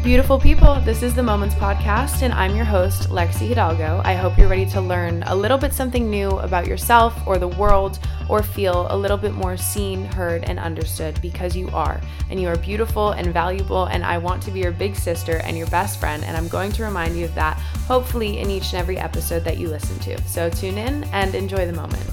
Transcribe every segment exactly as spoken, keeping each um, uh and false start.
Beautiful people, this is the Moments Podcast, and I'm your host, Lexi Hidalgo. I hope you're ready to learn a little bit something new about yourself or the world, or feel a little bit more seen, heard, and understood, because you are. And you are beautiful and valuable, and I want to be your big sister and your best friend, and I'm going to remind you of that, hopefully in each and every episode that you listen to. So tune in and enjoy the moment.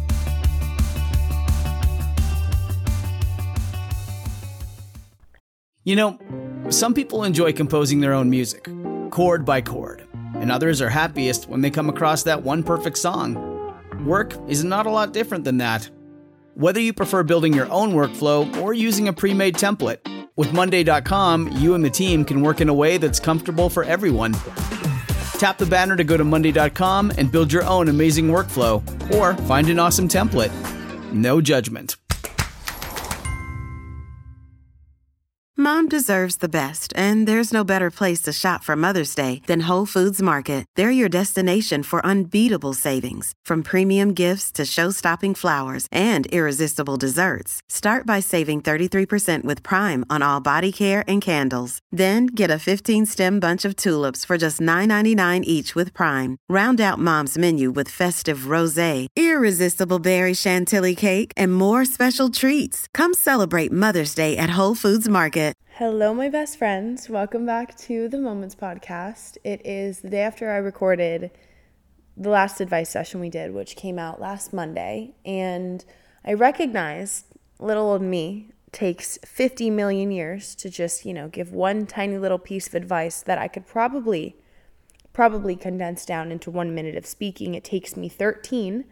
You know, some people enjoy composing their own music, chord by chord, and others are happiest when they come across that one perfect song. Work is not a lot different than that. Whether you prefer building your own workflow or using a pre-made template, with Monday dot com, you and the team can work in a way that's comfortable for everyone. Tap the banner to go to Monday dot com and build your own amazing workflow, or find an awesome template. No judgment. Mom deserves the best, and there's no better place to shop for Mother's Day than Whole Foods Market. They're your destination for unbeatable savings, from premium gifts to show-stopping flowers and irresistible desserts. Start by saving thirty-three percent with Prime on all body care and candles. Then get a fifteen-stem bunch of tulips for just nine ninety-nine each with Prime. Round out Mom's menu with festive rosé, irresistible berry chantilly cake, and more special treats. Come celebrate Mother's Day at Whole Foods Market. Hello, my best friends. Welcome back to the Moments Podcast. It is the day after I recorded the last advice session we did, which came out last Monday. And I recognized little old me takes fifty million years to just, you know, give one tiny little piece of advice that I could probably, probably condense down into one minute of speaking. It takes me thirteen.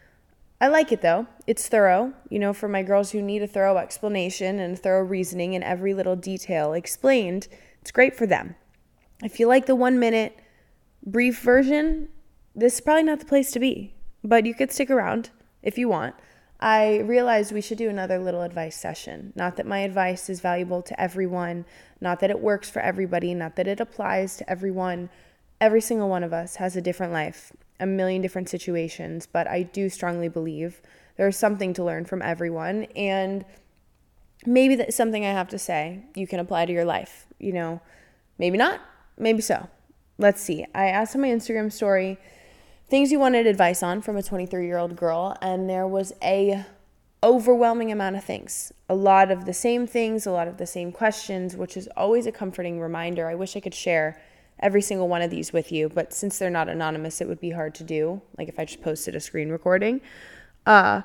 I like it though. It's thorough, you know, for my girls who need a thorough explanation and thorough reasoning and every little detail explained. It's great for them. If you like the one minute brief version, this is probably not the place to be, but you could stick around if you want. I realized we should do another little advice session. Not that my advice is valuable to everyone, not that it works for everybody, not that it applies to everyone. Every single one of us has a different life, a million different situations, but I do strongly believe there's something to learn from everyone, and maybe that's something I have to say you can apply to your life, you know, maybe not, maybe so. Let's see. I asked on my Instagram story things you wanted advice on from a twenty-three-year-old girl, and there was a overwhelming amount of things, a lot of the same things, a lot of the same questions, which is always a comforting reminder. I wish I could share every single one of these with you, but since they're not anonymous, it would be hard to do, like if I just posted a screen recording. Uh,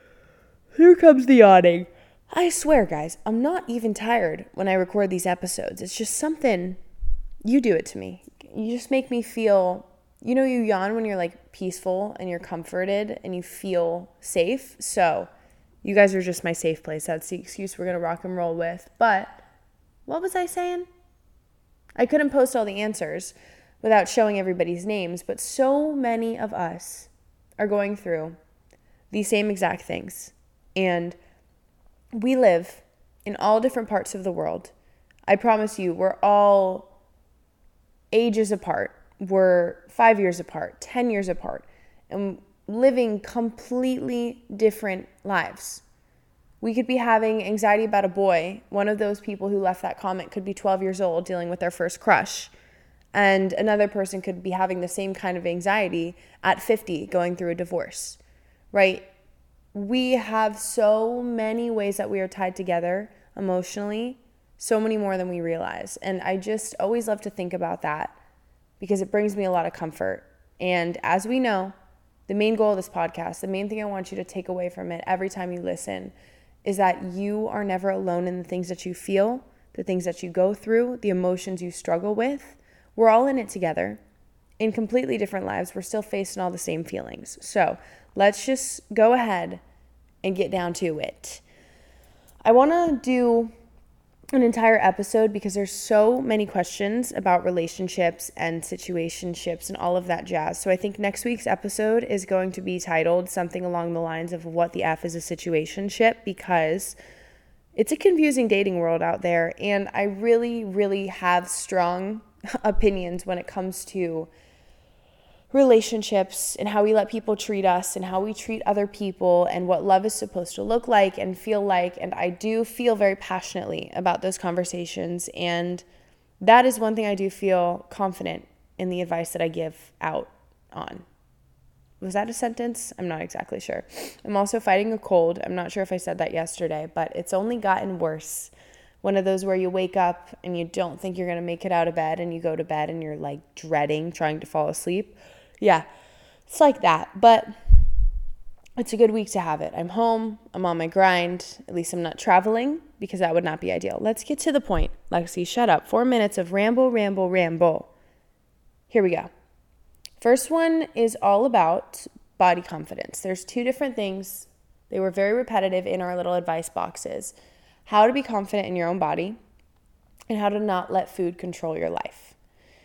here comes the yawning. I swear, guys, I'm not even tired when I record these episodes. It's just something, you do it to me. You just make me feel, you know, you yawn when you're like peaceful and you're comforted and you feel safe. So you guys are just my safe place. That's the excuse we're going to rock and roll with. But what was I saying? I couldn't post all the answers without showing everybody's names, but so many of us are going through the same exact things. And we live in all different parts of the world. I promise you, we're all ages apart. We're five years apart, ten years apart, and living completely different lives. We could be having anxiety about a boy. One of those people who left that comment could be twelve years old dealing with their first crush. And another person could be having the same kind of anxiety at fifty going through a divorce, right? We have so many ways that we are tied together emotionally, so many more than we realize. And I just always love to think about that because it brings me a lot of comfort. And as we know, the main goal of this podcast, the main thing I want you to take away from it every time you listen, is that you are never alone in the things that you feel, the things that you go through, the emotions you struggle with. We're all in it together. In completely different lives, we're still facing all the same feelings. So let's just go ahead and get down to it. I want to do an entire episode because there's so many questions about relationships and situationships and all of that jazz. So I think next week's episode is going to be titled something along the lines of what the F is a situationship, because it's a confusing dating world out there. And I really, really have strong opinions when it comes to relationships and how we let people treat us and how we treat other people and what love is supposed to look like and feel like. And I do feel very passionately about those conversations. And that is one thing I do feel confident in the advice that I give out on. Was that a sentence? I'm not exactly sure. I'm also fighting a cold. I'm not sure if I said that yesterday, but it's only gotten worse. One of those where you wake up and you don't think you're going to make it out of bed, and you go to bed and you're like dreading trying to fall asleep. Yeah, it's like that. But it's a good week to have it. I'm home. I'm on my grind. At least I'm not traveling, because that would not be ideal. Let's get to the point. Lexi, shut up. Four minutes of ramble, ramble, ramble. Here we go. First one is all about body confidence. There's two different things. They were very repetitive in our little advice boxes. How to be confident in your own body, and how to not let food control your life.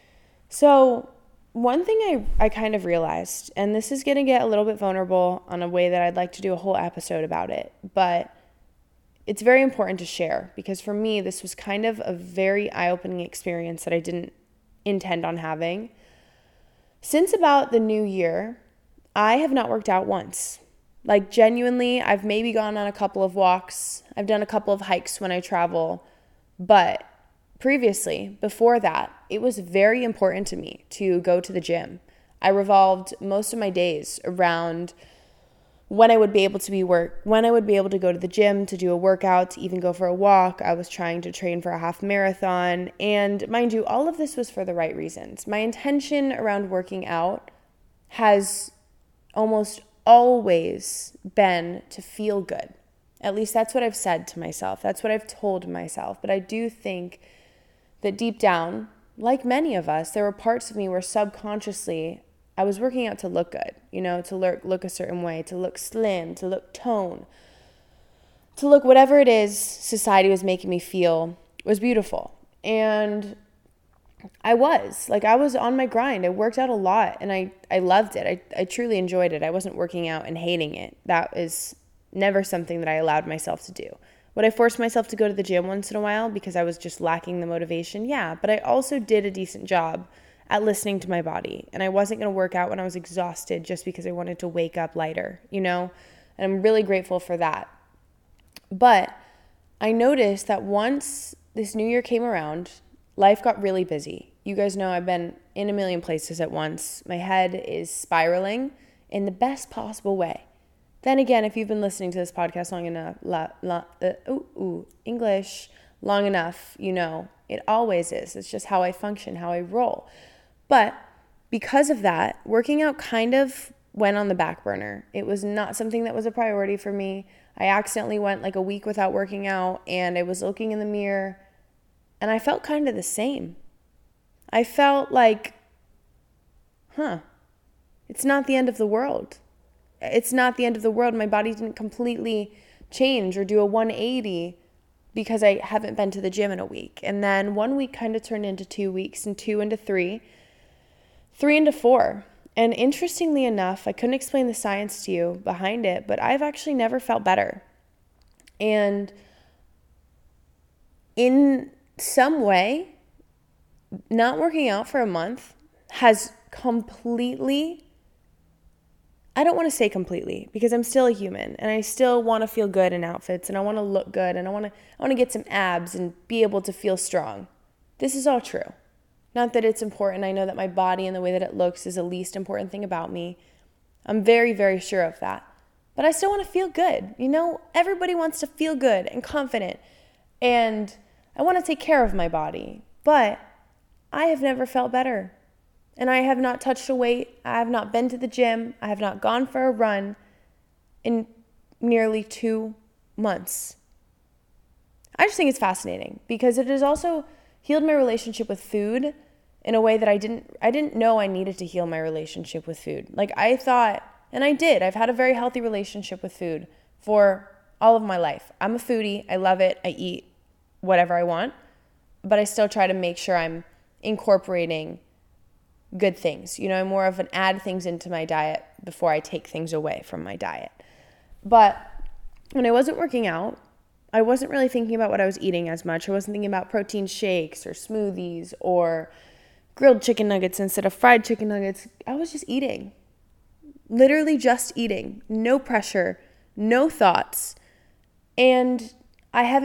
So one thing I, I kind of realized, and this is going to get a little bit vulnerable on a way that I'd like to do a whole episode about it, but it's very important to share, because for me, this was kind of a very eye-opening experience that I didn't intend on having. Since about the new year, I have not worked out once. Like, genuinely, I've maybe gone on a couple of walks. I've done a couple of hikes when I travel. But previously, before that, it was very important to me to go to the gym. I revolved most of my days around when I would be able to be work, when I would be able to go to the gym, to do a workout, to even go for a walk. I was trying to train for a half marathon. And mind you, all of this was for the right reasons. My intention around working out has almost always been to feel good. At least that's what I've said to myself. That's what I've told myself. But I do think that deep down, like many of us, there were parts of me where subconsciously I was working out to look good, you know, to look, look a certain way, to look slim, to look toned, to look whatever it is society was making me feel was beautiful. And I was, like, I was on my grind. I worked out a lot, and I, I loved it. I, I truly enjoyed it. I wasn't working out and hating it. That is never something that I allowed myself to do. Would I force myself to go to the gym once in a while because I was just lacking the motivation? Yeah, but I also did a decent job at listening to my body, and I wasn't going to work out when I was exhausted just because I wanted to wake up lighter, you know, and I'm really grateful for that. But I noticed that once this new year came around, life got really busy. You guys know I've been in a million places at once. My head is spiraling in the best possible way. Then again, if you've been listening to this podcast long enough, la, la, uh, ooh, ooh, English, long enough, you know, it always is. It's just how I function, how I roll. But because of that, working out kind of went on the back burner. It was not something that was a priority for me. I accidentally went like a week without working out, and I was looking in the mirror, and I felt kind of the same. I felt like, huh, it's not the end of the world. It's not the end of the world. My body didn't completely change or do a one eighty because I haven't been to the gym in a week. And then one week kind of turned into two weeks, and two into three. Three into four. And interestingly enough, I couldn't explain the science to you behind it, but I've actually never felt better. And in some way, not working out for a month has completely, I don't want to say completely, because I'm still a human and I still want to feel good in outfits, and I want to look good, and I want to I want to get some abs and be able to feel strong. This is all true. Not that it's important. I know that my body and the way that it looks is the least important thing about me. I'm very, very sure of that. But I still want to feel good. You know, everybody wants to feel good and confident. And I want to take care of my body. But I have never felt better. And I have not touched a weight. I have not been to the gym. I have not gone for a run in nearly two months. I just think it's fascinating because it has also healed my relationship with food in a way that I didn't I didn't know I needed to heal my relationship with food. Like I thought, and I did, I've had a very healthy relationship with food for all of my life. I'm a foodie. I love it. I eat whatever I want, but I still try to make sure I'm incorporating good things. You know, I'm more of an add things into my diet before I take things away from my diet. But when I wasn't working out, I wasn't really thinking about what I was eating as much. I wasn't thinking about protein shakes or smoothies or grilled chicken nuggets instead of fried chicken nuggets. I was just eating. Literally just eating. No pressure, no thoughts. And I haven't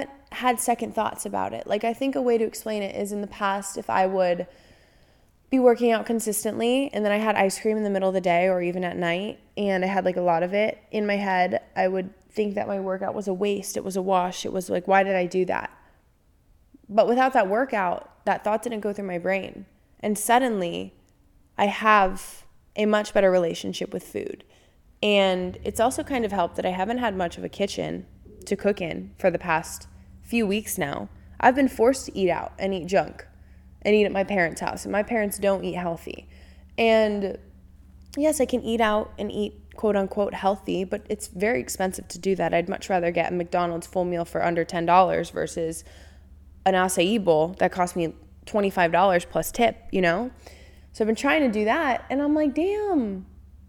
had second thoughts about it. Like, I think a way to explain it is in the past, if I would be working out consistently and then I had ice cream in the middle of the day or even at night and I had like a lot of it in my head, I would think that my workout was a waste. It was a wash. It was like, why did I do that? But without that workout, that thought didn't go through my brain. And suddenly I have a much better relationship with food. And it's also kind of helped that I haven't had much of a kitchen to cook in for the past few weeks now. I've been forced to eat out and eat junk and eat at my parents' house. And my parents don't eat healthy. And yes, I can eat out and eat quote unquote healthy, but it's very expensive to do that. I'd much rather get a McDonald's full meal for under ten dollars versus an acai bowl that cost me twenty-five dollars plus tip, you know? So I've been trying to do that and I'm like, damn,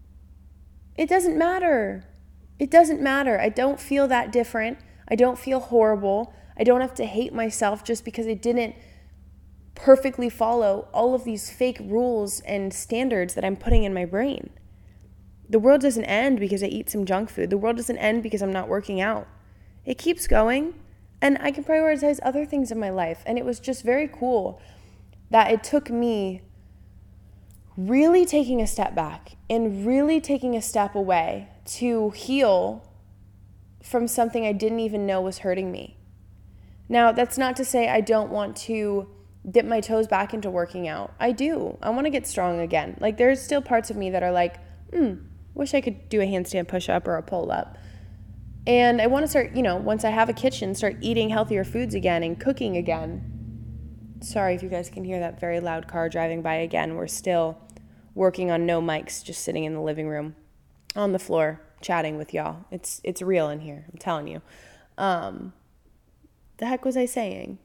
it doesn't matter. It doesn't matter. I don't feel that different. I don't feel horrible. I don't have to hate myself just because I didn't perfectly follow all of these fake rules and standards that I'm putting in my brain. The world doesn't end because I eat some junk food. The world doesn't end because I'm not working out. It keeps going, and I can prioritize other things in my life. And it was just very cool that it took me really taking a step back and really taking a step away to heal from something I didn't even know was hurting me. Now, that's not to say I don't want to dip my toes back into working out. I do. I want to get strong again. Like, there's still parts of me that are like, hmm, wish I could do a handstand push-up or a pull-up. And I want to start, you know, once I have a kitchen, start eating healthier foods again and cooking again. Sorry if you guys can hear that very loud car driving by again. We're still working on no mics, just sitting in the living room on the floor chatting with y'all. It's it's real in here, I'm telling you. Um, the heck was I saying?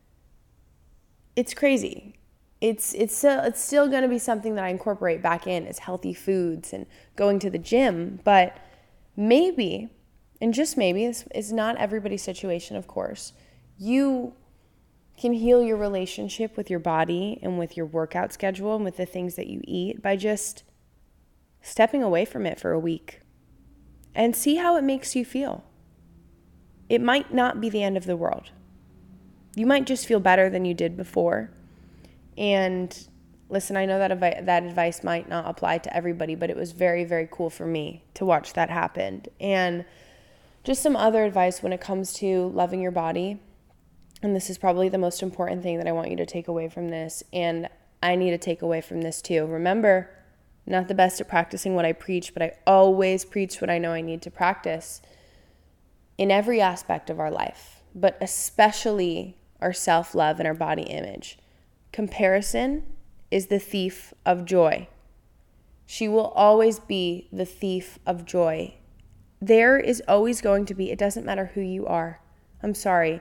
It's crazy. It's it's still, it's still going to be something that I incorporate back in as healthy foods and going to the gym. But maybe, and just maybe, this is not everybody's situation, of course, you can heal your relationship with your body and with your workout schedule and with the things that you eat by just stepping away from it for a week and see how it makes you feel. It might not be the end of the world. You might just feel better than you did before. And listen, I know that avi- that advice might not apply to everybody, but it was very, very cool for me to watch that happen. And just some other advice when it comes to loving your body. And this is probably the most important thing that I want you to take away from this. And I need to take away from this too. Remember, I'm not the best at practicing what I preach, but I always preach what I know I need to practice in every aspect of our life, but especially our self-love and our body image. Comparison is the thief of joy. She will always be the thief of joy. There is always going to be, it doesn't matter who you are. I'm sorry,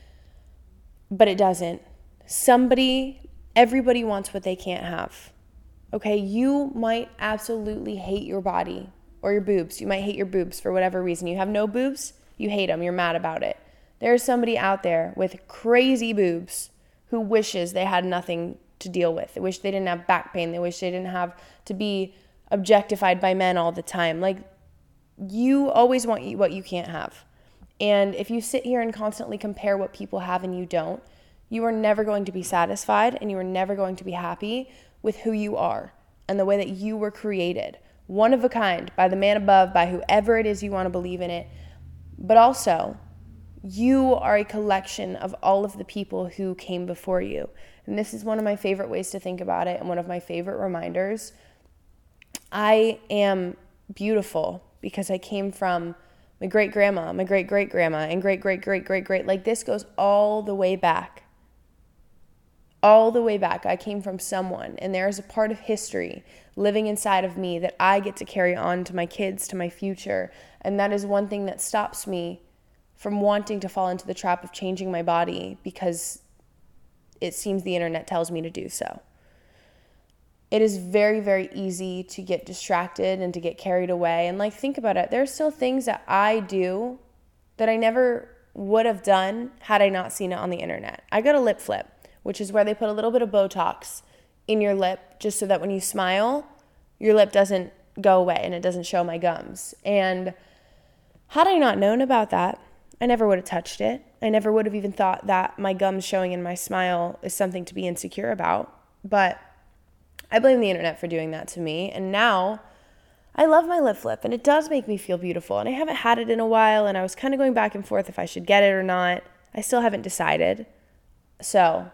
but it doesn't. Somebody, everybody wants what they can't have. Okay, you might absolutely hate your body or your boobs. You might hate your boobs for whatever reason. You have no boobs, you hate them, you're mad about it. There's somebody out there with crazy boobs who wishes they had nothing to deal with. They wish they didn't have back pain. They wish they didn't have to be objectified by men all the time. Like, you always want what you can't have. And if you sit here and constantly compare what people have and you don't, you are never going to be satisfied and you are never going to be happy with who you are and the way that you were created. One of a kind, by the man above, by whoever it is you want to believe in it. But also, you are a collection of all of the people who came before you. And this is one of my favorite ways to think about it and one of my favorite reminders. I am beautiful because I came from my great-grandma, my great-great-grandma, and great-great-great-great-great. Like, this goes all the way back. All the way back. I came from someone, and there is a part of history living inside of me that I get to carry on to my kids, to my future. And that is one thing that stops me from wanting to fall into the trap of changing my body because it seems the internet tells me to do so. It is very, very easy to get distracted and to get carried away. And like, think about it. There's still things that I do that I never would have done had I not seen it on the internet. I got a lip flip, which is where they put a little bit of Botox in your lip just so that when you smile, your lip doesn't go away and it doesn't show my gums. And had I not known about that, I never would have touched it. I never would have even thought that my gums showing in my smile is something to be insecure about. But I blame the internet for doing that to me. And now I love my lip flip, and it does make me feel beautiful. And I haven't had it in a while, and I was kind of going back and forth if I should get it or not. I still haven't decided. So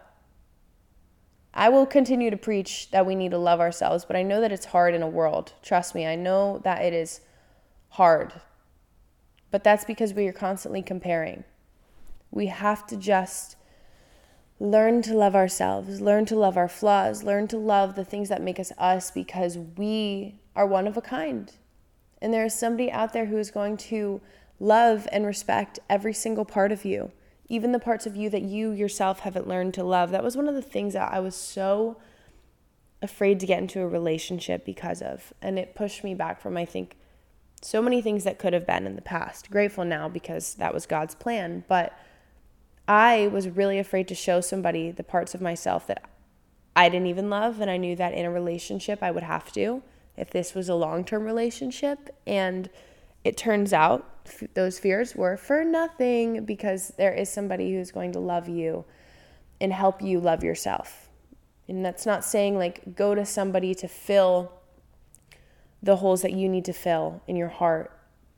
I will continue to preach that we need to love ourselves, but I know that it's hard in a world. Trust me, I know that it is hard. But that's because we are constantly comparing. We have to just learn to love ourselves, learn to love our flaws, learn to love the things that make us us, because we are one of a kind. And there is somebody out there who is going to love and respect every single part of you, even the parts of you that you yourself haven't learned to love. That was one of the things that I was so afraid to get into a relationship because of. And it pushed me back from, I think, so many things that could have been in the past. Grateful now because that was God's plan. But I was really afraid to show somebody the parts of myself that I didn't even love. And I knew that in a relationship I would have to, if this was a long-term relationship. And it turns out f- those fears were for nothing, because there is somebody who's going to love you and help you love yourself. And that's not saying like go to somebody to fill the holes that you need to fill in your heart,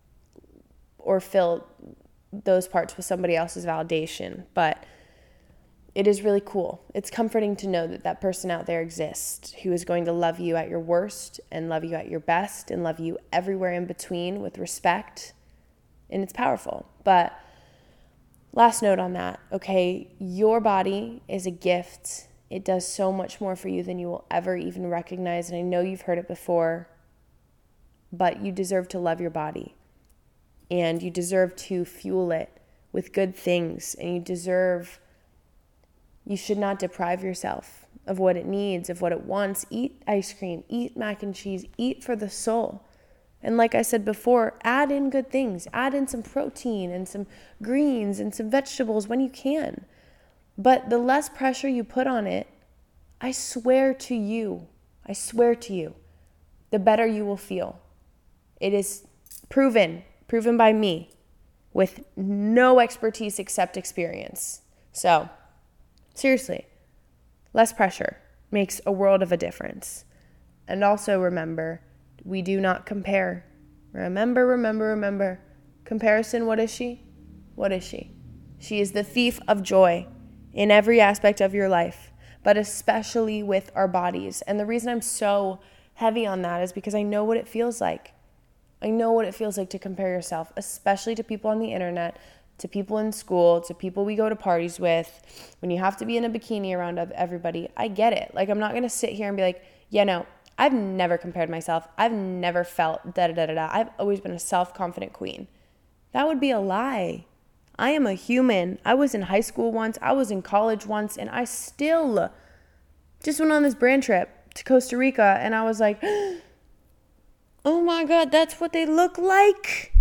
or fill those parts with somebody else's validation. But it is really cool. It's comforting to know that that person out there exists who is going to love you at your worst and love you at your best and love you everywhere in between with respect. And it's powerful. But last note on that, okay, your body is a gift. It does so much more for you than you will ever even recognize. And I know you've heard it before, but you deserve to love your body. And you deserve to fuel it with good things. And you deserve, you should not deprive yourself of what it needs, of what it wants. Eat ice cream, eat mac and cheese, eat for the soul. And like I said before, add in good things. Add in some protein and some greens and some vegetables when you can. But the less pressure you put on it, I swear to you, I swear to you, the better you will feel. It is proven, proven by me, with no expertise except experience. So, seriously, less pressure makes a world of a difference. And also remember, we do not compare. Remember, remember, remember. Comparison, what is she? What is she? She is the thief of joy in every aspect of your life, but especially with our bodies. And the reason I'm so heavy on that is because I know what it feels like. I know what it feels like to compare yourself, especially to people on the internet, to people in school, to people we go to parties with, when you have to be in a bikini around everybody. I get it. Like, I'm not going to sit here and be like, yeah, no, I've never compared myself. I've never felt da-da-da-da-da. I've always been a self-confident queen. That would be a lie. I am a human. I was in high school once. I was in college once, and I still just went on this brand trip to Costa Rica, and I was like, oh my God, that's what they look like.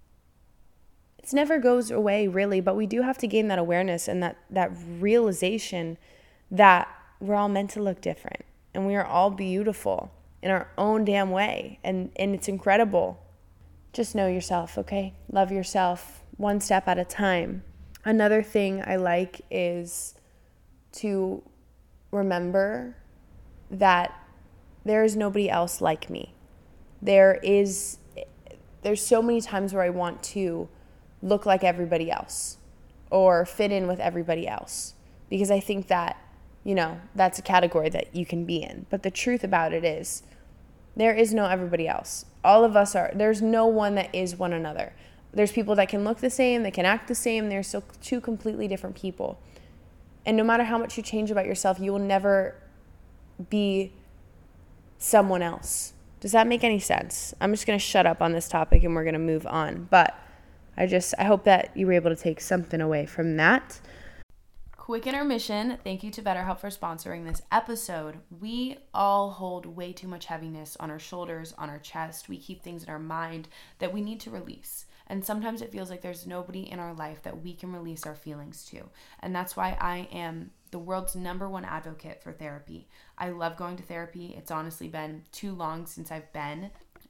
It never goes away, really, but we do have to gain that awareness and that, that realization that we're all meant to look different, and we are all beautiful in our own damn way, and, and it's incredible. Just know yourself, okay? Love yourself one step at a time. Another thing I like is to remember that there is nobody else like me. There is, there's so many times where I want to look like everybody else or fit in with everybody else, because I think that, you know, that's a category that you can be in. But the truth about it is there is no everybody else. All of us are, there's no one that is one another. There's people that can look the same, that can act the same. They're still two completely different people. And no matter how much you change about yourself, you will never be someone else. Does that make any sense? I'm just going to shut up on this topic and we're going to move on. But I just, I hope that you were able to take something away from that. Quick intermission. Thank you to BetterHelp for sponsoring this episode. We all hold way too much heaviness on our shoulders, on our chest. We keep things in our mind that we need to release. And sometimes it feels like there's nobody in our life that we can release our feelings to. And that's why I am the world's number one advocate for therapy. I love going to therapy. It's honestly been too long since I've been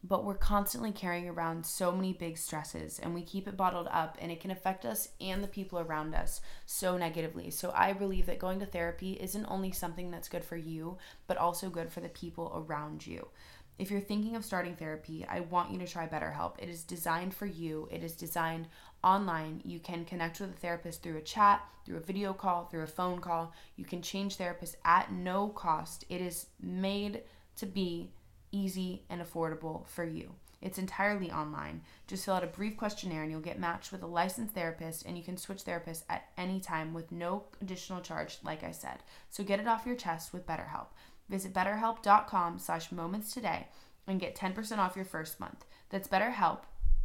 but we're constantly carrying around so many big stresses and we keep it bottled up, and it can affect us and the people around us so negatively. So I believe that going to therapy isn't only something that's good for you, but also good for the people around you. If you're thinking of starting therapy, I want you to try BetterHelp. It is designed for you. It is designed online. You can connect with a therapist through a chat, through a video call, through a phone call. You can change therapists at no cost. It is made to be easy and affordable for you. It's entirely online. Just fill out a brief questionnaire and you'll get matched with a licensed therapist, and you can switch therapists at any time with no additional charge, like I said. So get it off your chest with BetterHelp. Visit betterhelp.com slash moments today and get ten percent off your first month. That's BetterHelp,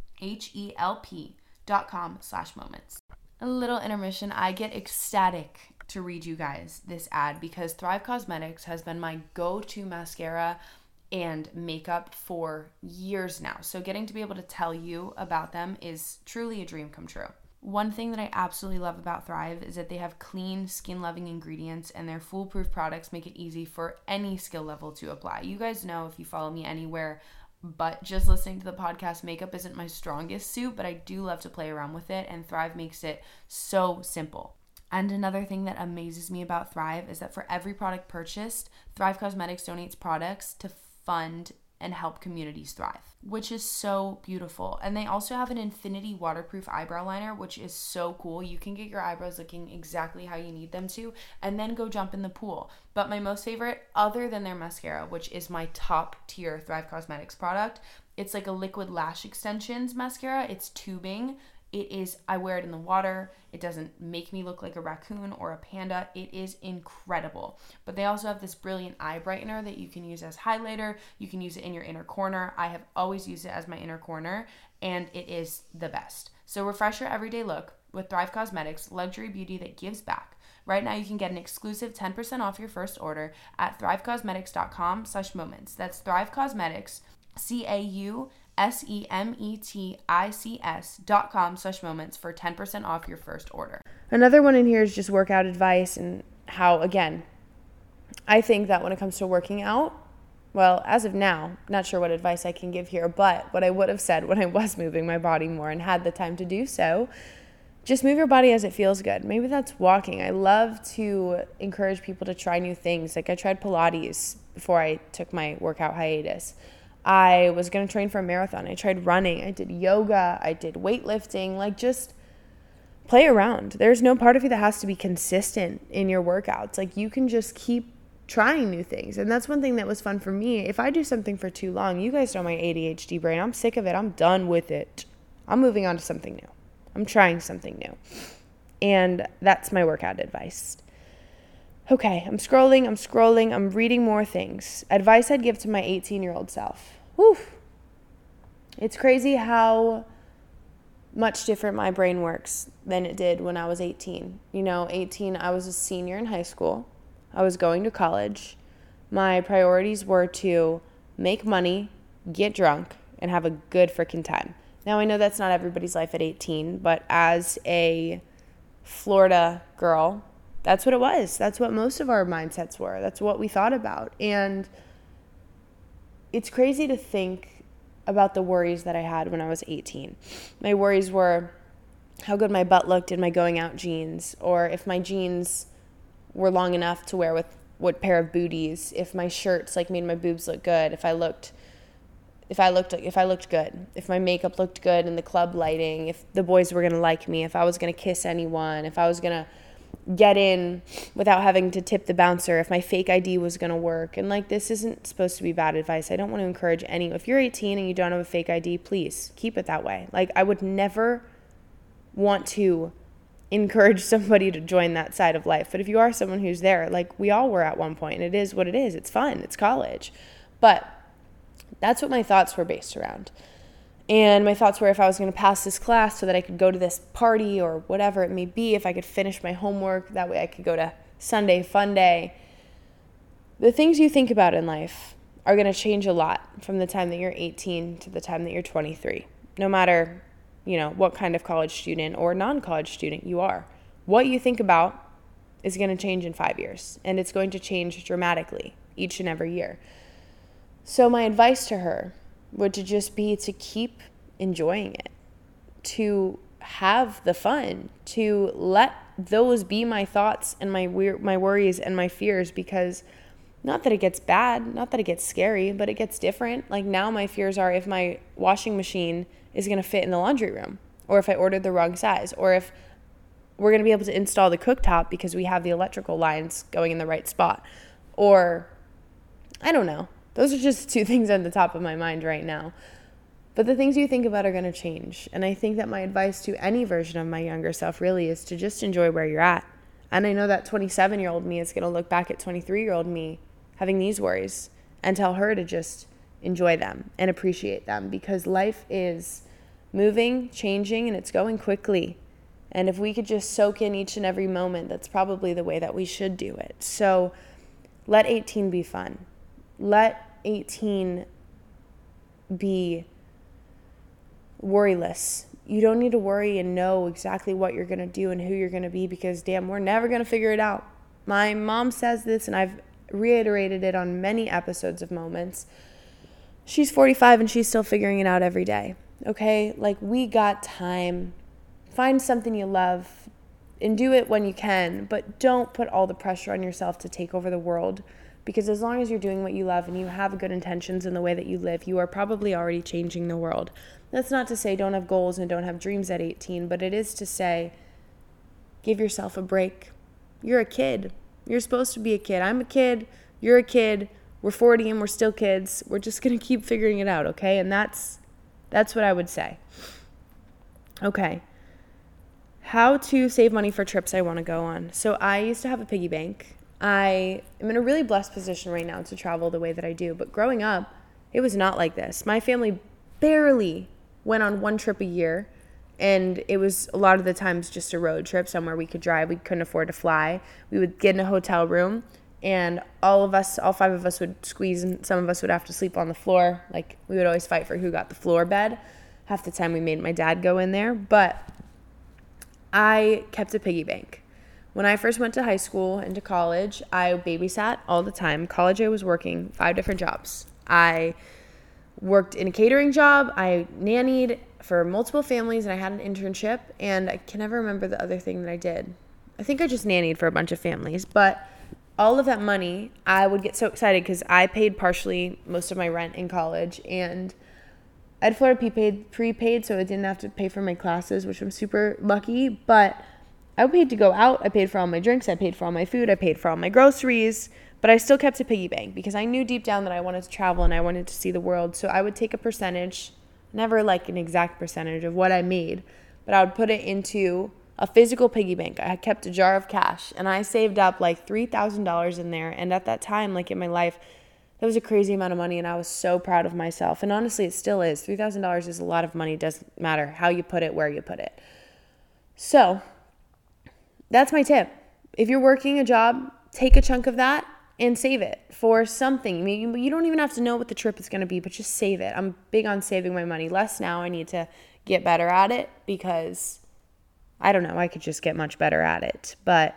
H-E-L-P dot com slash moments. A little intermission. I get ecstatic to read you guys this ad because Thrive Causemetics has been my go-to mascara and makeup for years now. So getting to be able to tell you about them is truly a dream come true. One thing that I absolutely love about Thrive is that they have clean, skin-loving ingredients, and their foolproof products make it easy for any skill level to apply. You guys know, if you follow me anywhere but just listening to the podcast, makeup isn't my strongest suit, but I do love to play around with it, and Thrive makes it so simple. And another thing that amazes me about Thrive is that for every product purchased, Thrive Causemetics donates products to fund and help communities thrive, which is so beautiful. And they also have an infinity waterproof eyebrow liner, which is so cool. You can get your eyebrows looking exactly how you need them to, and then go jump in the pool. But my most favorite, other than their mascara, which is my top tier Thrive Causemetics product, it's like a liquid lash extensions mascara. It's tubing. It is, I wear it in the water. It doesn't make me look like a raccoon or a panda. It is incredible. But they also have this brilliant eye brightener that you can use as highlighter. You can use it in your inner corner. I have always used it as my inner corner, and it is the best. So refresh your everyday look with Thrive Causemetics, luxury beauty that gives back. Right now you can get an exclusive ten percent off your first order at thrivecausemetics.com slash moments. That's Thrive Causemetics, C A U S E M E T I C S dot com slash moments for ten percent off your first order. Another one in here is just workout advice and how, again, I think that when it comes to working out, well, as of now, not sure what advice I can give here, but what I would have said when I was moving my body more and had the time to do so, just move your body as it feels good. Maybe that's walking. I love to encourage people to try new things. Like I tried Pilates before I took my workout hiatus. I was going to train for a marathon. I tried running. I did yoga. I did weightlifting. Like, just play around. There's no part of you that has to be consistent in your workouts. Like, you can just keep trying new things. And that's one thing that was fun for me. If I do something for too long, you guys know my A D H D brain. I'm sick of it. I'm done with it. I'm moving on to something new. I'm trying something new. And that's my workout advice. Okay, I'm scrolling, I'm scrolling, I'm reading more things. Advice I'd give to my eighteen-year-old self. Whew. It's crazy how much different my brain works than it did when I was eighteen. You know, eighteen, I was a senior in high school. I was going to college. My priorities were to make money, get drunk, and have a good freaking time. Now, I know that's not everybody's life at eighteen, but as a Florida girl, that's what it was. That's what most of our mindsets were. That's what we thought about. And it's crazy to think about the worries that I had when I was eighteen. My worries were how good my butt looked in my going out jeans, or if my jeans were long enough to wear with what pair of booties, if my shirts like made my boobs look good, if I looked if I looked if I looked good, if my makeup looked good in the club lighting, if the boys were going to like me, if I was going to kiss anyone, if I was going to get in without having to tip the bouncer, if my fake I D was going to work. And like, this isn't supposed to be bad advice. I don't want to encourage any, if you're eighteen and you don't have a fake I D, please keep it that way. Like, I would never want to encourage somebody to join that side of life. But if you are someone who's there, like we all were at one point, and it is what it is. It's fun. It's college. But that's what my thoughts were based around. And my thoughts were, if I was going to pass this class so that I could go to this party or whatever it may be, if I could finish my homework, that way I could go to Sunday fun day. The things you think about in life are going to change a lot from the time that you're eighteen to the time that you're twenty-three. No matter, you know, what kind of college student or non-college student you are. What you think about is going to change in five years. And it's going to change dramatically each and every year. So my advice to her would to just be to keep enjoying it, to have the fun, to let those be my thoughts and my weir- my worries and my fears, because not that it gets bad, not that it gets scary, but it gets different. Like now my fears are if my washing machine is going to fit in the laundry room, or if I ordered the wrong size, or if we're going to be able to install the cooktop because we have the electrical lines going in the right spot, or I don't know. Those are just two things on the top of my mind right now. But the things you think about are going to change. And I think that my advice to any version of my younger self really is to just enjoy where you're at. And I know that twenty-seven-year-old me is going to look back at twenty-three-year-old me having these worries and tell her to just enjoy them and appreciate them, because life is moving, changing, and it's going quickly. And if we could just soak in each and every moment, that's probably the way that we should do it. So let eighteen be fun. Let eighteen be worryless. You don't need to worry and know exactly what you're going to do and who you're going to be, because damn, we're never going to figure it out. My mom says this, and I've reiterated it on many episodes of Moments. She's forty-five and she's still figuring it out every day. Okay? Like, we got time. Find something you love and do it when you can, but don't put all the pressure on yourself to take over the world, because as long as you're doing what you love and you have good intentions in the way that you live, you are probably already changing the world. That's not to say don't have goals and don't have dreams at eighteen, but it is to say give yourself a break. You're a kid. You're supposed to be a kid. I'm a kid. You're a kid. We're forty and we're still kids. We're just going to keep figuring it out, okay? And that's that's what I would say. Okay. How to save money for trips I want to go on. So I used to have a piggy bank. I am in a really blessed position right now to travel the way that I do. But growing up, it was not like this. My family barely went on one trip a year. And it was a lot of the times just a road trip somewhere we could drive. We couldn't afford to fly. We would get in a hotel room, and all of us, all five of us would squeeze, and some of us would have to sleep on the floor. Like, we would always fight for who got the floor bed. Half the time we made my dad go in there. But I kept a piggy bank. When I first went to high school and to college, I babysat all the time. College, I was working five different jobs. I worked in a catering job. I nannied for multiple families, and I had an internship, and I can never remember the other thing that I did. I think I just nannied for a bunch of families, but all of that money, I would get so excited because I paid partially most of my rent in college, and I had Florida prepaid, prepaid, so I didn't have to pay for my classes, which I'm super lucky, but I paid to go out. I paid for all my drinks. I paid for all my food. I paid for all my groceries, but I still kept a piggy bank because I knew deep down that I wanted to travel and I wanted to see the world. So I would take a percentage, never like an exact percentage of what I made, but I would put it into a physical piggy bank. I kept a jar of cash, and I saved up like three thousand dollars in there. And at that time, like in my life, that was a crazy amount of money, and I was so proud of myself. And honestly, it still is. three thousand dollars is a lot of money. It doesn't matter how you put it, where you put it. So that's my tip. If you're working a job, take a chunk of that and save it for something. I mean, you don't even have to know what the trip is going to be, but just save it. I'm big on saving my money. Less now. I need to get better at it because, I don't know, I could just get much better at it. But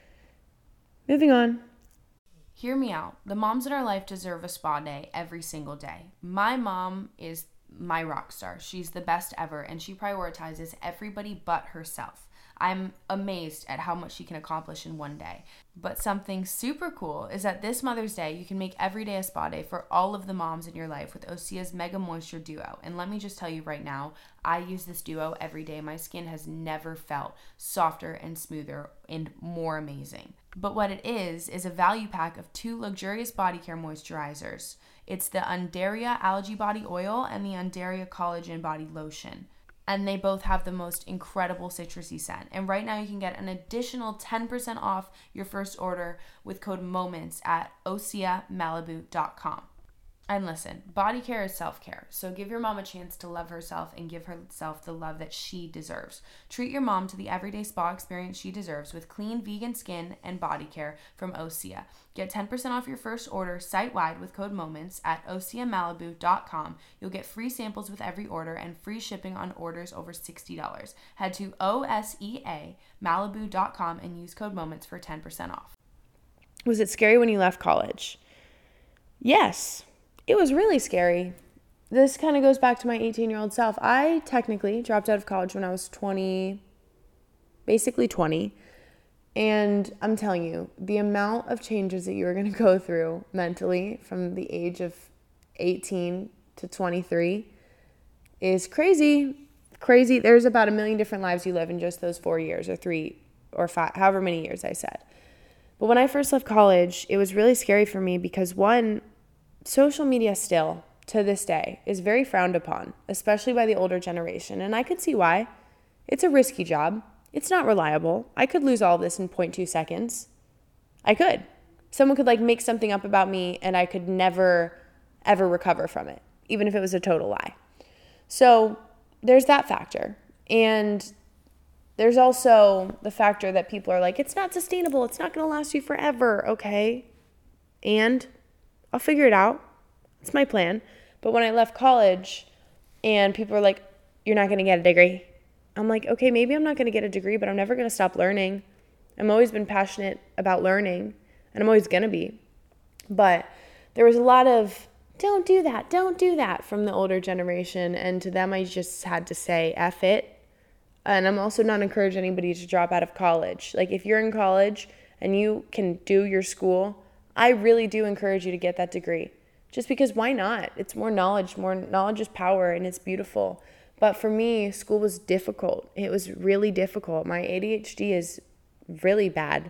moving on. Hear me out. The moms in our life deserve a spa day every single day. My mom is my rock star. She's the best ever, and she prioritizes everybody but herself. I'm amazed at how much she can accomplish in one day. But something super cool is that this Mother's Day, you can make every day a spa day for all of the moms in your life with Osea's Mega Moisture Duo. And let me just tell you right now, I use this duo every day. My skin has never felt softer and smoother and more amazing. But what it is, is a value pack of two luxurious body care moisturizers. It's the Undaria Algae Body Oil and the Undaria Collagen Body Lotion. And they both have the most incredible citrusy scent. And right now you can get an additional ten percent off your first order with code MOMENTS at osea malibu dot com. And listen, body care is self-care. So give your mom a chance to love herself and give herself the love that she deserves. Treat your mom to the everyday spa experience she deserves with clean vegan skin and body care from Osea. Get ten percent off your first order site-wide with code MOMENTS at osea malibu dot com. You'll get free samples with every order and free shipping on orders over sixty dollars. Head to osea malibu dot com and use code MOMENTS for ten percent off. Was it scary when you left college? Yes. It was really scary. this kind of goes back to my eighteen-year-old self. I technically dropped out of college when I was twenty, basically twenty. And I'm telling you, the amount of changes that you're going to go through mentally from the age of eighteen to twenty-three is crazy. Crazy. There's about a million different lives you live in just those four years or three or five, however many years I said. But when I first left college, it was really scary for me because, one, social media still, to this day, is very frowned upon, especially by the older generation. And I could see why. It's a risky job. It's not reliable. I could lose all of this in zero point two seconds. I could. Someone could like make something up about me and I could never, ever recover from it, even if it was a total lie. So there's that factor. And there's also the factor that people are like, it's not sustainable. It's not going to last you forever. Okay. And I'll figure it out. It's my plan. But when I left college and people were like, you're not going to get a degree. I'm like, okay, maybe I'm not going to get a degree, but I'm never going to stop learning. I've always been passionate about learning, and I'm always going to be. But there was a lot of, don't do that, don't do that from the older generation. And to them, I just had to say, F it. And I'm also not encouraging anybody to drop out of college. Like, if you're in college and you can do your school, I really do encourage you to get that degree. Just because why not? It's more knowledge. More knowledge is power, and it's beautiful. But for me, school was difficult. It was really difficult. My A D H D is really bad.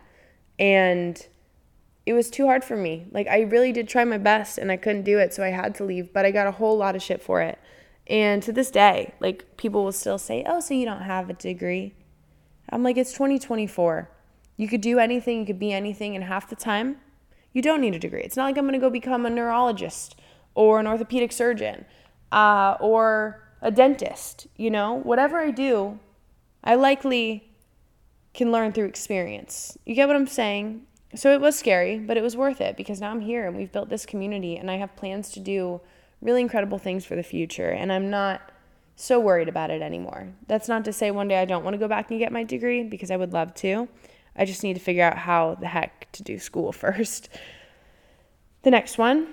And it was too hard for me. Like, I really did try my best, and I couldn't do it, so I had to leave. But I got a whole lot of shit for it. And to this day, like, people will still say, oh, so you don't have a degree? I'm like, it's twenty twenty-four. You could do anything. You could be anything. And half the time, you don't need a degree. It's not like I'm going to go become a neurologist or an orthopedic surgeon uh, or a dentist. You know, whatever I do, I likely can learn through experience. You get what I'm saying? So it was scary, but it was worth it because now I'm here and we've built this community and I have plans to do really incredible things for the future. And I'm not so worried about it anymore. That's not to say one day I don't want to go back and get my degree because I would love to. I just need to figure out how the heck to do school first. The next one.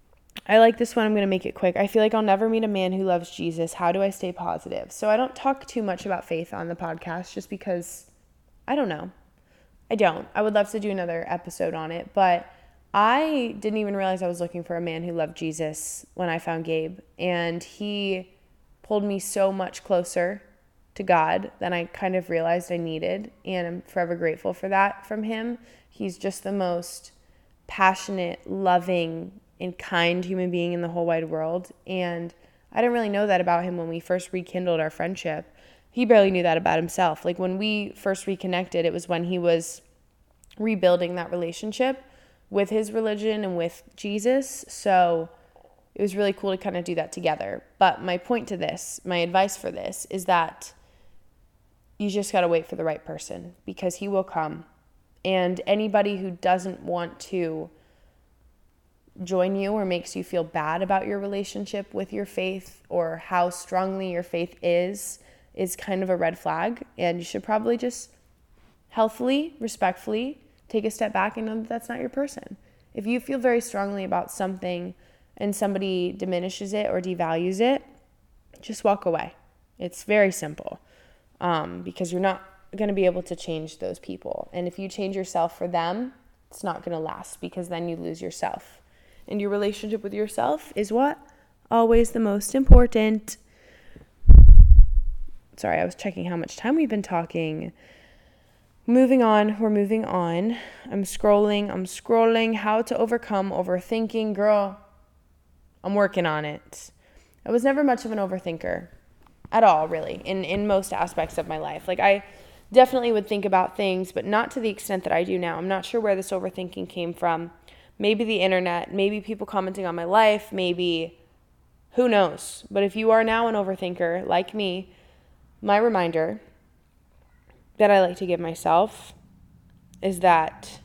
I like this one. I'm going to make it quick. I feel like I'll never meet a man who loves Jesus. How do I stay positive? So I don't talk too much about faith on the podcast just because I don't know. I don't. I would love to do another episode on it, but I didn't even realize I was looking for a man who loved Jesus when I found Gabe, and he pulled me so much closer to God than I kind of realized I needed, and I'm forever grateful for that from him. He's just the most passionate, loving, and kind human being in the whole wide world, and I didn't really know that about him when we first rekindled our friendship. He barely knew that about himself. Like, when we first reconnected, it was when he was rebuilding that relationship with his religion and with Jesus. So it was really cool to kind of do that together. But my point to this, my advice for this, is that you just got to wait for the right person because he will come. And anybody who doesn't want to join you or makes you feel bad about your relationship with your faith or how strongly your faith is, is kind of a red flag. And you should probably just healthily, respectfully take a step back and know that that's not your person. If you feel very strongly about something and somebody diminishes it or devalues it, just walk away. It's very simple um, because you're not going to be able to change those people. And if you change yourself for them, it's not going to last because then you lose yourself. And your relationship with yourself is what? Always the most important. Sorry, I was checking how much time we've been talking. Moving on, we're moving on. I'm scrolling, I'm scrolling. How to overcome overthinking. Girl, I'm working on it. I was never much of an overthinker at all, really, in, in most aspects of my life. Like, I definitely would think about things, but not to the extent that I do now. I'm not sure where this overthinking came from. Maybe the internet, maybe people commenting on my life, maybe, who knows. But if you are now an overthinker, like me, my reminder that I like to give myself is that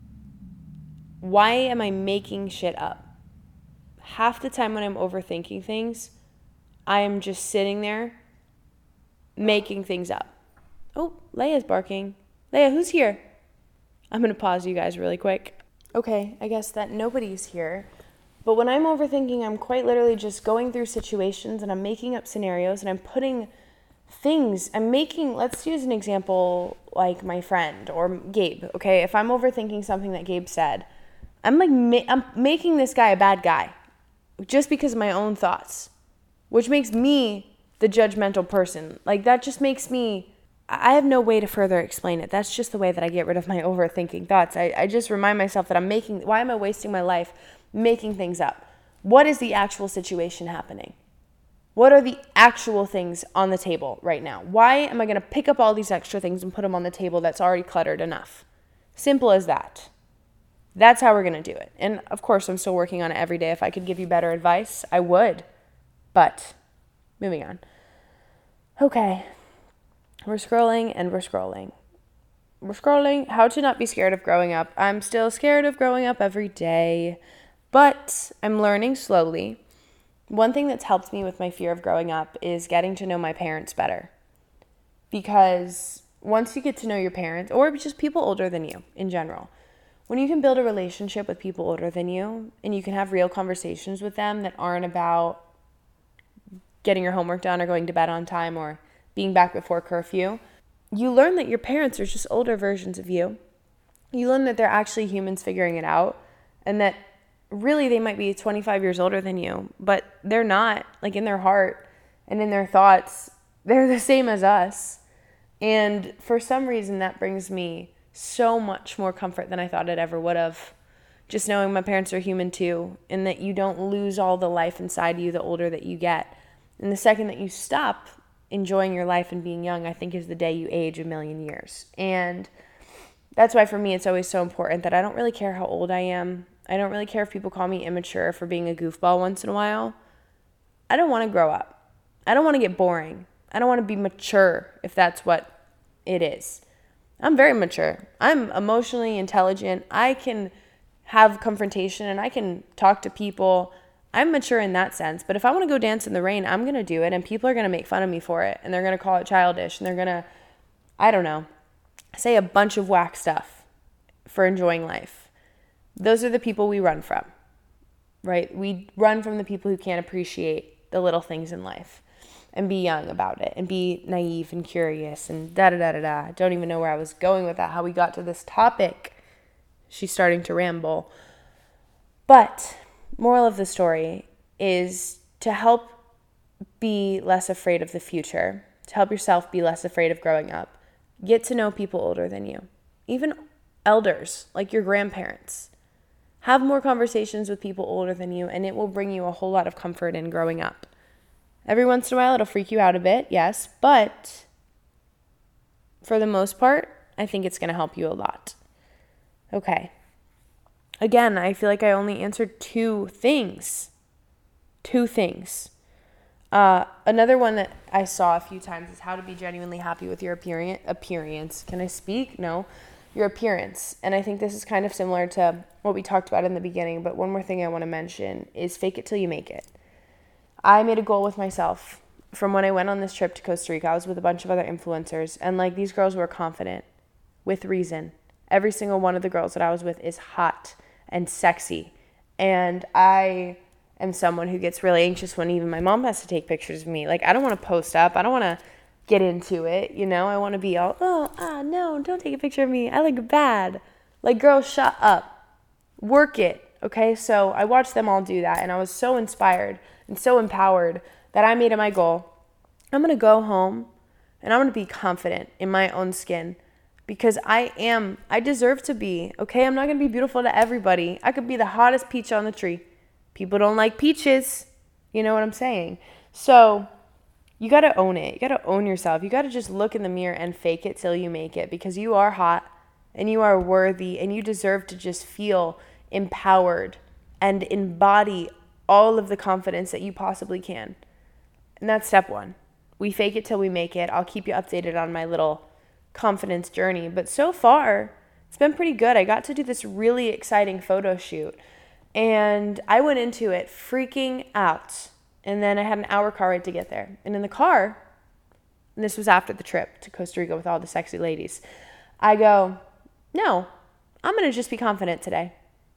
why am I making shit up? Half the time when I'm overthinking things, I am just sitting there making things up. Oh, Leia's barking. Leia, who's here? I'm going to pause you guys really quick. Okay, I guess that nobody's here. But when I'm overthinking, I'm quite literally just going through situations and I'm making up scenarios and I'm putting things, I'm making, let's use an example like my friend or Gabe, okay? If I'm overthinking something that Gabe said, I'm like, ma- I'm making this guy a bad guy just because of my own thoughts, which makes me the judgmental person. Like that just makes me, I have no way to further explain it. That's just the way that I get rid of my overthinking thoughts. I, I just remind myself that I'm making, why am I wasting my life making things up? What is the actual situation happening? What are the actual things on the table right now? Why am I going to pick up all these extra things and put them on the table that's already cluttered enough? Simple as that. That's how we're going to do it. And of course, I'm still working on it every day. If I could give you better advice, I would. But moving on. Okay. We're scrolling and we're scrolling. We're scrolling. How to not be scared of growing up. I'm still scared of growing up every day, but I'm learning slowly. One thing that's helped me with my fear of growing up is getting to know my parents better. Because once you get to know your parents, or just people older than you in general, when you can build a relationship with people older than you and you can have real conversations with them that aren't about getting your homework done or going to bed on time or being back before curfew, you learn that your parents are just older versions of you. You learn that they're actually humans figuring it out and that really they might be twenty-five years older than you, but they're not. Like in their heart and in their thoughts, they're the same as us. And for some reason that brings me so much more comfort than I thought it ever would have. Just knowing my parents are human too, and that you don't lose all the life inside you the older that you get. And the second that you stop enjoying your life and being young, I think is the day you age a million years. And that's why for me it's always so important that I don't really care how old I am. I don't really care if people call me immature for being a goofball once in a while. I don't want to grow up. I don't want to get boring. I don't want to be mature if that's what it is. I'm very mature. I'm emotionally intelligent. I can have confrontation and I can talk to people. I'm mature in that sense. But if I want to go dance in the rain, I'm going to do it. And people are going to make fun of me for it. And they're going to call it childish. And they're going to, I don't know, say a bunch of whack stuff for enjoying life. Those are the people we run from, right? We run from the people who can't appreciate the little things in life and be young about it and be naive and curious and da-da-da-da-da. I don't even know where I was going with that, how we got to this topic. She's starting to ramble. But moral of the story is to help be less afraid of the future, to help yourself be less afraid of growing up. Get to know people older than you, even elders like your grandparents. Have more conversations with people older than you, and it will bring you a whole lot of comfort in growing up. Every once in a while, it'll freak you out a bit, yes, but for the most part, I think it's going to help you a lot. Okay. Again, I feel like I only answered two things. Two things. Uh, another one that I saw a few times is how to be genuinely happy with your appearance. Appearance. Can I speak? No. Your appearance. And I think this is kind of similar to what we talked about in the beginning, but one more thing I want to mention is fake it till you make it. I made a goal with myself from when I went on this trip to Costa Rica. I was with a bunch of other influencers, and like these girls were confident with reason. Every single one of the girls that I was with is hot and sexy. And I am someone who gets really anxious when even my mom has to take pictures of me. Like, I don't want to post up. I don't want to get into it, you know? I want to be all, oh, ah, no, don't take a picture of me. I look bad. Like, girls, shut up. Work it, okay? So I watched them all do that, and I was so inspired and so empowered that I made it my goal. I'm going to go home, and I'm going to be confident in my own skin because I am, I deserve to be, okay? I'm not going to be beautiful to everybody. I could be the hottest peach on the tree. People don't like peaches. You know what I'm saying? So you got to own it. You got to own yourself. You got to just look in the mirror and fake it till you make it because you are hot and you are worthy and you deserve to just feel empowered and embody all of the confidence that you possibly can. And that's step one. We fake it till we make it. I'll keep you updated on my little confidence journey. But so far, it's been pretty good. I got to do this really exciting photo shoot. And I went into it freaking out. And then I had an hour car ride to get there. And in the car, and this was after the trip to Costa Rica with all the sexy ladies, I go, no, I'm going to just be confident today.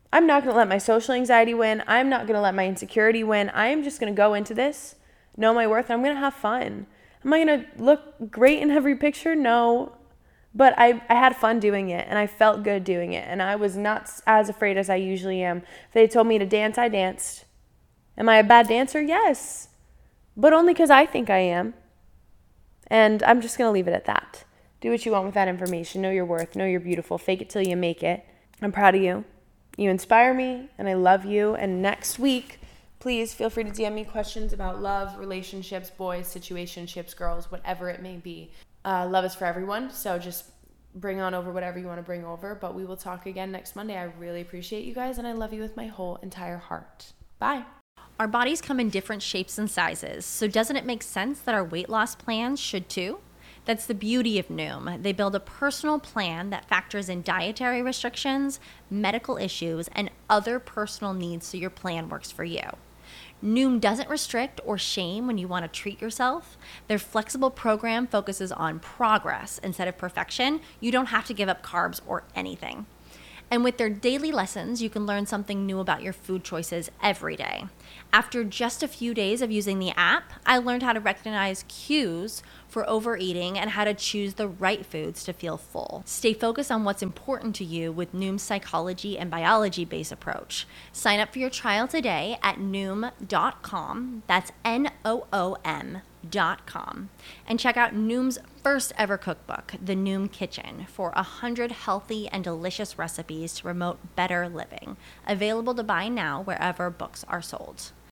I'm not going to let my social anxiety win. I'm not going to let my insecurity win. I am just going to go into this, know my worth, and I'm going to have fun. Am I going to look great in every picture? No. But I, I had fun doing it, and I felt good doing it, and I was not as afraid as I usually am. If they told me to dance, I danced. Am I a bad dancer? Yes. But only because I think I am. And I'm just going to leave it at that. Do what you want with that information. Know your worth. Know you're beautiful. Fake it till you make it. I'm proud of you. You inspire me, and I love you. And next week, please feel free to D M me questions about love, relationships, boys, situationships, girls, whatever it may be. Uh, love is for everyone, so just bring on over whatever you want to bring over. But we will talk again next Monday. I really appreciate you guys, and I love you with my whole entire heart. Bye. Our bodies come in different shapes and sizes, so doesn't it make sense that our weight loss plans should too? That's the beauty of Noom. They build a personal plan that factors in dietary restrictions, medical issues, and other personal needs so your plan works for you. Noom doesn't restrict or shame when you want to treat yourself. Their flexible program focuses on progress instead of perfection. You don't have to give up carbs or anything. And with their daily lessons, you can learn something new about your food choices every day. After just a few days of using the app, I learned how to recognize cues for overeating and how to choose the right foods to feel full. Stay focused on what's important to you with Noom's psychology and biology-based approach. Sign up for your trial today at noom dot com. That's N O O M dot com. And check out Noom's first ever cookbook, The Noom Kitchen, for one hundred healthy and delicious recipes to promote better living. Available to buy now wherever books are sold.